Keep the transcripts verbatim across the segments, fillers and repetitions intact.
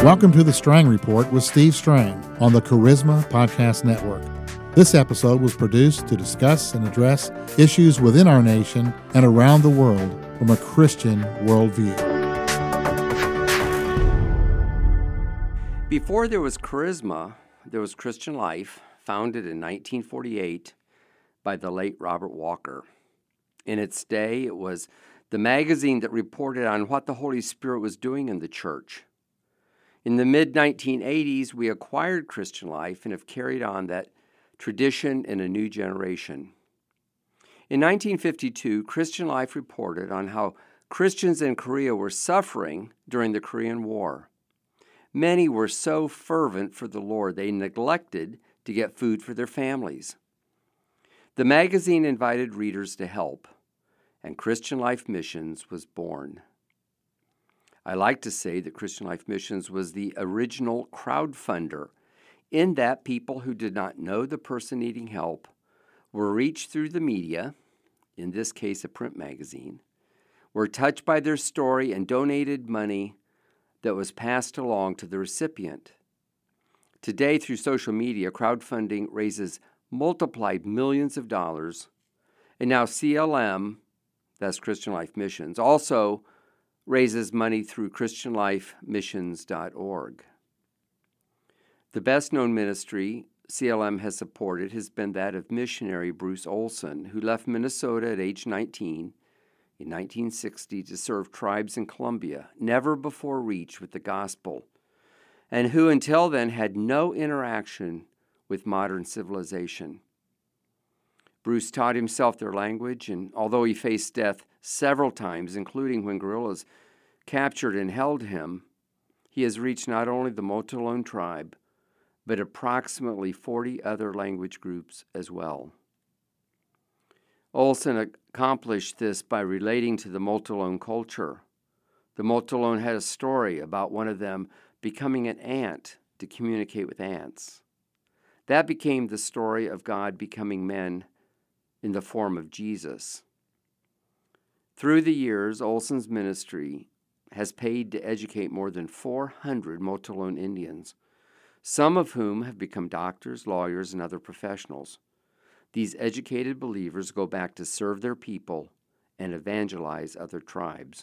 Welcome to the Strang Report with Steve Strang on the Charisma Podcast Network. This episode was produced to discuss and address issues within our nation and around the world from a Christian worldview. Before there was Charisma, there was Christian Life, founded in nineteen forty-eight by the late Robert Walker. In its day, it was the magazine that reported on what the Holy Spirit was doing in the church. In the mid nineteen eighties, we acquired Christian Life and have carried on that tradition in a new generation. In nineteen fifty-two, Christian Life reported on how Christians in Korea were suffering during the Korean War. Many were so fervent for the Lord they neglected to get food for their families. The magazine invited readers to help, and Christian Life Missions was born. I like to say that Christian Life Missions was the original crowdfunder, in that people who did not know the person needing help were reached through the media, in this case a print magazine, were touched by their story and donated money that was passed along to the recipient. Today, through social media, crowdfunding raises multiplied millions of dollars, and now C L M, that's Christian Life Missions, also raises money through Christian Life Missions dot org. The best-known ministry C L M has supported has been that of missionary Bruce Olson, who left Minnesota at age nineteen in nineteen sixty to serve tribes in Colombia, never before reached with the gospel, and who until then had no interaction with modern civilization. Bruce taught himself their language, and although he faced death several times, including when guerrillas captured and held him, he has reached not only the Motilone tribe, but approximately forty other language groups as well. Olson accomplished this by relating to the Motilone culture. The Motilone had a story about one of them becoming an ant to communicate with ants. That became the story of God becoming men in the form of Jesus. Through the years, Olson's ministry has paid to educate more than four hundred Motilone Indians, some of whom have become doctors, lawyers, and other professionals. These educated believers go back to serve their people and evangelize other tribes.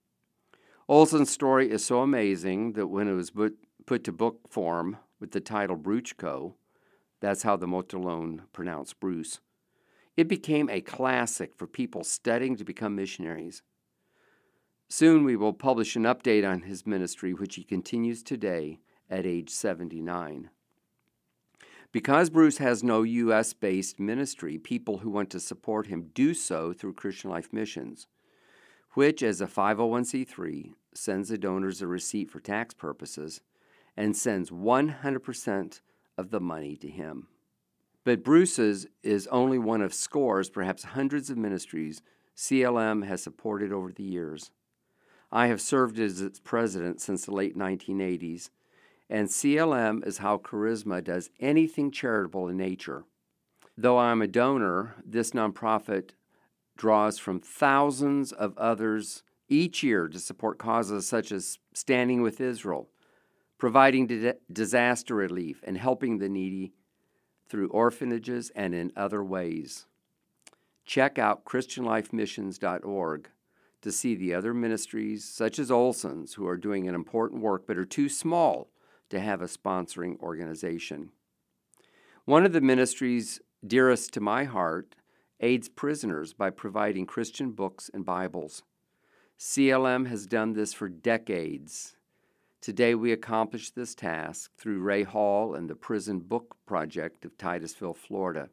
Olson's story is so amazing that when it was put, put to book form with the title Bruchko, that's how the Motilone pronounced Bruce, it became a classic for people studying to become missionaries. Soon we will publish an update on his ministry, which he continues today at age seventy-nine. Because Bruce has no U S-based ministry, people who want to support him do so through Christian Life Missions, which, as a five oh one c three, sends the donors a receipt for tax purposes and sends one hundred percent of the money to him. But Bruce's is only one of scores, perhaps hundreds of ministries C L M has supported over the years. I have served as its president since the late nineteen eighties, and C L M is how Charisma does anything charitable in nature. Though I'm a donor, this nonprofit draws from thousands of others each year to support causes such as Standing with Israel, providing di- disaster relief, and helping the needy through orphanages and in other ways. Check out Christian Life Missions dot org to see the other ministries, such as Olson's, who are doing an important work but are too small to have a sponsoring organization. One of the ministries dearest to my heart aids prisoners by providing Christian books and Bibles. C L M has done this for decades. Today we accomplish this task through Ray Hall and the Prison Book Project of Titusville, Florida.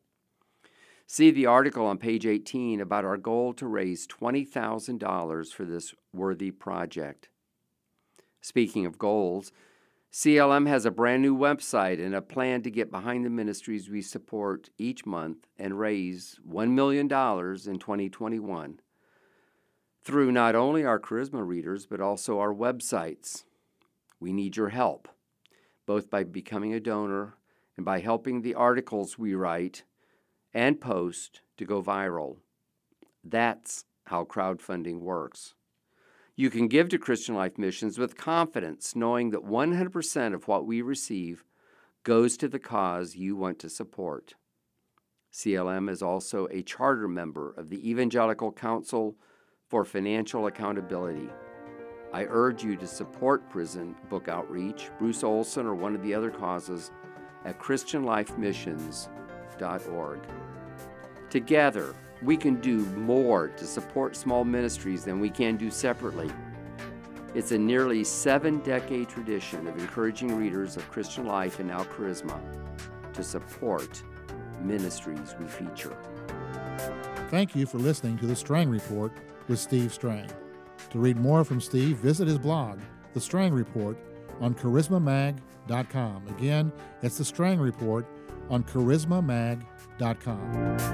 See the article on page eighteen about our goal to raise twenty thousand dollars for this worthy project. Speaking of goals, C L M has a brand new website and a plan to get behind the ministries we support each month and raise one million dollars in twenty twenty-one through not only our Charisma readers but also our websites. We need your help, both by becoming a donor and by helping the articles we write and post to go viral. That's how crowdfunding works. You can give to Christian Life Missions with confidence, knowing that one hundred percent of what we receive goes to the cause you want to support. C L M is also a charter member of the Evangelical Council for Financial Accountability. I urge you to support Prison Book Outreach, Bruce Olson, or one of the other causes at Christian Life Missions dot org. Together, we can do more to support small ministries than we can do separately. It's a nearly seven-decade tradition of encouraging readers of Christian Life and now Charisma to support ministries we feature. Thank you for listening to The Strang Report with Steve Strang. To read more from Steve, visit his blog, The Strang Report, on charisma mag dot com. Again, it's The Strang Report on charisma mag dot com.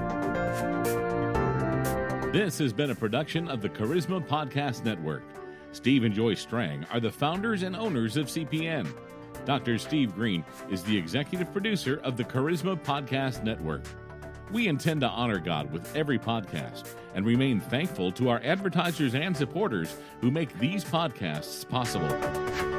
This has been a production of the Charisma Podcast Network. Steve and Joy Strang are the founders and owners of C P N. Doctor Steve Green is the executive producer of the Charisma Podcast Network. We intend to honor God with every podcast and remain thankful to our advertisers and supporters who make these podcasts possible.